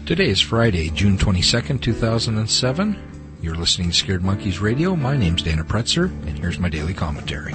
Today is Friday, June 22nd, 2007. You're listening to Scared Monkeys Radio. My name's Dana Pretzer, and here's my daily commentary.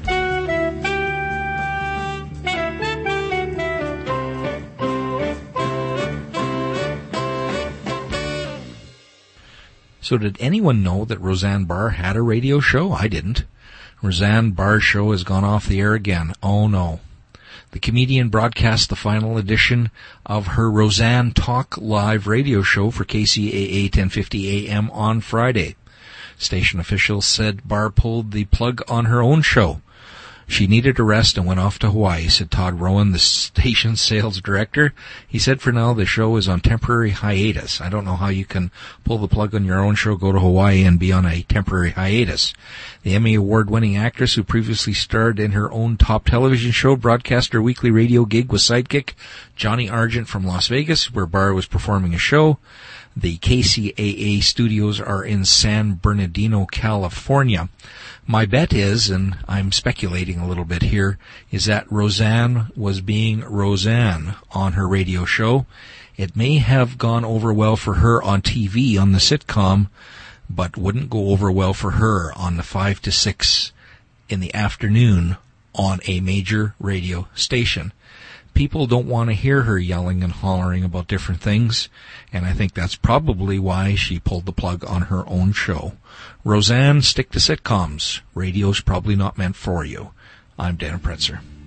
So did anyone know that Roseanne Barr had a radio show? I didn't. Roseanne Barr's show has gone off the air again. Oh no. The comedian broadcast the final edition of her Roseanne Talk Live radio show for KCAA 1050 AM on Friday. Station officials said Barr pulled the plug on her own show. She needed a rest and went off to Hawaii, said Todd Rowan, the station's sales director. He said for now the show is on temporary hiatus. I don't know how you can pull the plug on your own show, go to Hawaii, and be on a temporary hiatus. The Emmy Award-winning actress who previously starred in her own top television show broadcast her weekly radio gig with sidekick Johnny Argent from Las Vegas, where Barr was performing a show. The KCAA studios are in San Bernardino, California. My bet is, and I'm speculating a little bit here, is that Roseanne was being Roseanne on her radio show. It may have gone over well for her on TV on the sitcom, but wouldn't go over well for her on the 5 to 6 in the afternoon on a major radio station. People don't want to hear her yelling and hollering about different things, and I think that's probably why she pulled the plug on her own show. Roseanne, stick to sitcoms. Radio's probably not meant for you. I'm Dana Pretzer.